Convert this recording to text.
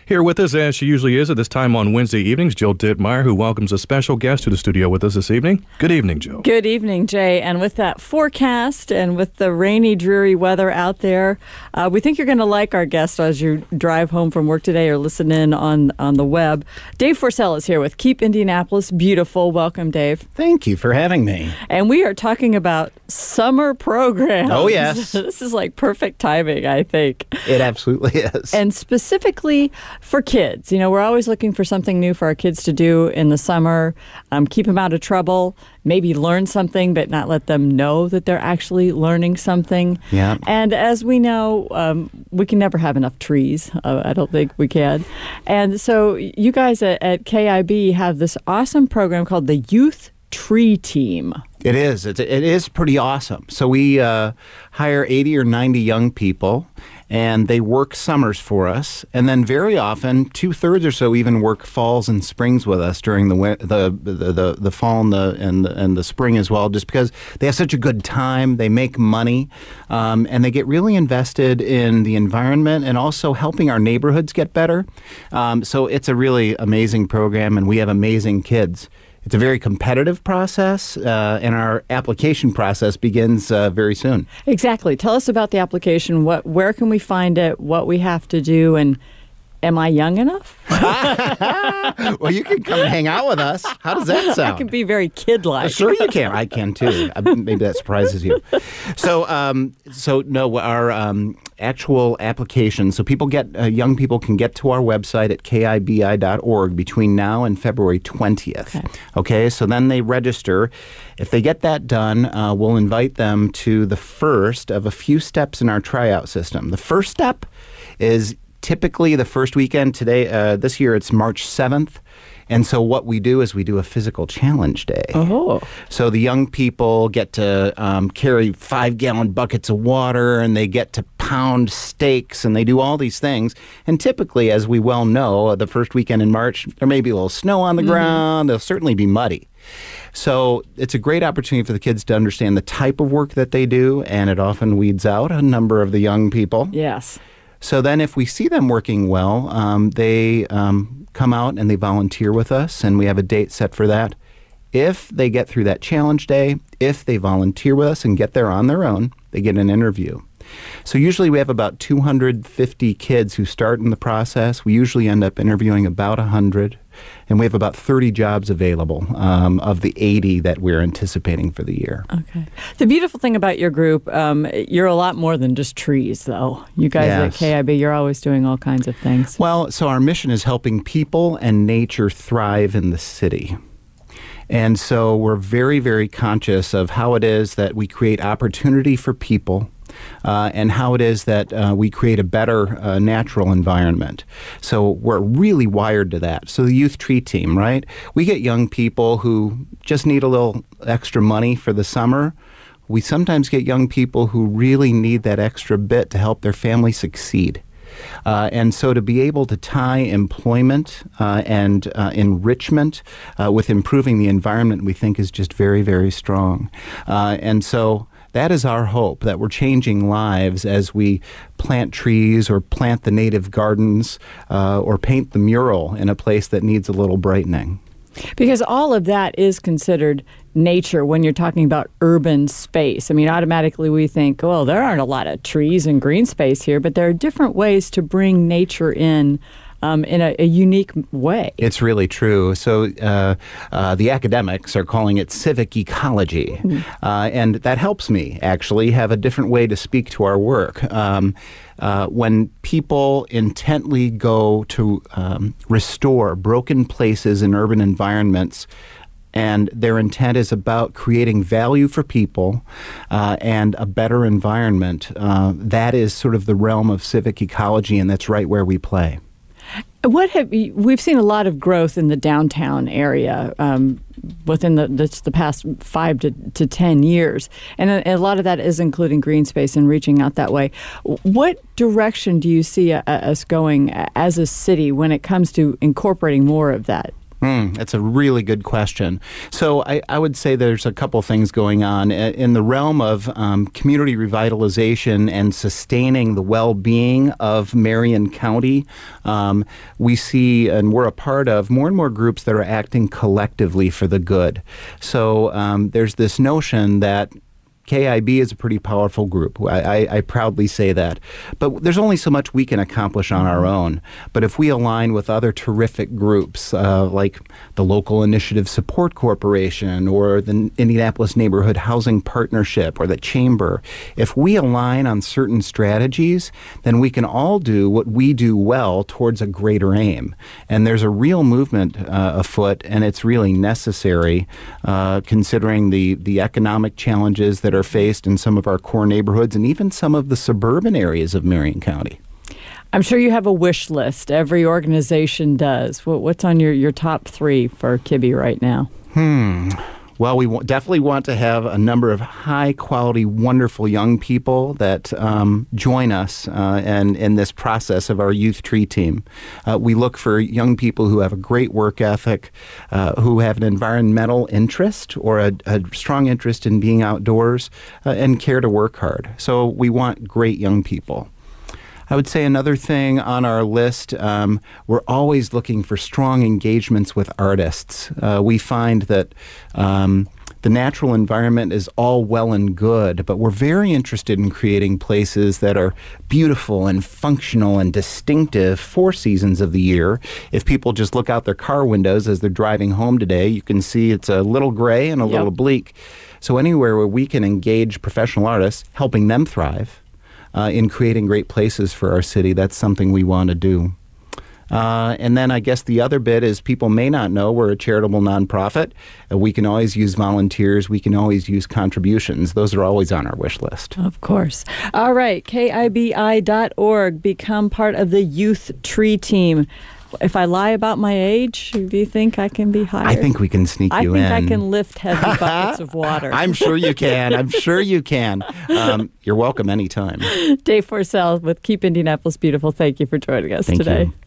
Here with us, as she usually is at this time on Wednesday evenings, Jill Dittmeyer, who welcomes a special guest to the studio with us this evening. Good evening, Jill. Good evening, Jay. And with that forecast and with the rainy, dreary weather out there, we think you're going to like our guest as you drive home from work today or listen in on the web. Dave Forsell is here with Keep Indianapolis Beautiful. Welcome, Dave. Thank you for having me. And we are talking about summer programs. Oh, yes. This is like perfect timing, I think. It absolutely is. And specifically for kids. You know, we're always looking for something new for our kids to do in the summer, keep them out of trouble, maybe learn something, but not let them know that they're actually learning something. Yeah. And as we know, we can never have enough trees. I don't think we can. And so you guys at KIB have this awesome program called the Youth Tree Team. It is. It is pretty awesome. So we hire 80 or 90 young people, and they work summers for us. And then very often, 2/3 or so even work falls and springs with us during the fall and the spring as well, just because they have such a good time. They make money, and they get really invested in the environment and also helping our neighborhoods get better. So it's a really amazing program, and we have amazing kids. It's a very competitive process, and our application process begins very soon. Exactly. Tell us about the application. Where can we find it? What we have to do? And am I young enough? Well, you can come and hang out with us. How does that sound? I can be very kid-like. Sure you can. I can too. Maybe that surprises you. So no, our actual application. So young people can get to our website at kibi.org between now and February 20th. Okay. So then they register. If they get that done, we'll invite them to the first of a few steps in our tryout system. The first step is typically the first weekend. This year it's March 7th. And so what we do is we do a physical challenge day. Oh. So the young people get to carry 5-gallon buckets of water, and they get to pound steaks, and they do all these things. And typically, as we well know, the first weekend in March, there may be a little snow on the ground. They'll certainly be muddy. So it's a great opportunity for the kids to understand the type of work that they do, and it often weeds out a number of the young people. Yes. So then if we see them working well, they come out and they volunteer with us, and we have a date set for that. If they get through that challenge day, if they volunteer with us and get there on their own, they get an interview. So usually we have about 250 kids who start in the process. We usually end up interviewing about 100, and we have about 30 jobs available of the 80 that we're anticipating for the year. Okay. The beautiful thing about your group, you're a lot more than just trees, though. You guys at KIB, you're always doing all kinds of things. Well, so our mission is helping people and nature thrive in the city. And so we're very, very conscious of how it is that we create opportunity for people, and how it is that we create a better natural environment. So we're really wired to that. So the Youth Tree Team, right? We get young people who just need a little extra money for the summer. We sometimes get young people who really need that extra bit to help their family succeed. And so to be able to tie employment and enrichment with improving the environment, we think is just very, very strong. And so that is our hope, that we're changing lives as we plant trees or plant the native gardens or paint the mural in a place that needs a little brightening. Because all of that is considered nature when you're talking about urban space. I mean, automatically we think, well, there aren't a lot of trees and green space here, but there are different ways to bring nature in a unique way. It's really true. So the academics are calling it civic ecology. And that helps me, actually, have a different way to speak to our work. When people intently go to restore broken places in urban environments, and their intent is about creating value for people and a better environment, that is sort of the realm of civic ecology, and that's right where we play. We've seen a lot of growth in the downtown area within the past 5 to 10 years, and a lot of that is including green space and reaching out that way. What direction do you see us going as a city when it comes to incorporating more of that That's a really good question. So I would say there's a couple things going on. In the realm of community revitalization and sustaining the well-being of Marion County, we see, and we're a part of, more and more groups that are acting collectively for the good. So there's this notion that KIB is a pretty powerful group. I proudly say that. But there's only so much we can accomplish on our own. But if we align with other terrific groups like the Local Initiative Support Corporation or the Indianapolis Neighborhood Housing Partnership or the Chamber, if we align on certain strategies, then we can all do what we do well towards a greater aim. And there's a real movement afoot, and it's really necessary considering the economic challenges that are faced in some of our core neighborhoods and even some of the suburban areas of Marion County. I'm sure you have a wish list. Every organization does. What's on your top 3 for KIBI right now? Well, we definitely want to have a number of high-quality, wonderful young people that join us in this process of our Youth Tree Team. We look for young people who have a great work ethic, who have an environmental interest or a strong interest in being outdoors, and care to work hard. So we want great young people. I would say another thing on our list, we're always looking for strong engagements with artists. We find that the natural environment is all well and good, but we're very interested in creating places that are beautiful and functional and distinctive 4 seasons of the year. If people just look out their car windows as they're driving home today, you can see it's a little gray and a little bleak. So anywhere where we can engage professional artists, helping them thrive, in creating great places for our city, that's something we want to do. And then I guess the other bit is people may not know we're a charitable nonprofit. We can always use volunteers. We can always use contributions. Those are always on our wish list. Of course. All right, KIBI.org. Become part of the Youth Tree Team. If I lie about my age, do you think I can be hired? I think we can sneak you in. I think I can lift heavy buckets of water. I'm sure you can. I'm sure you can. You're welcome anytime. Dave Forsell with Keep Indianapolis Beautiful. Thank you for joining us today. Thank you.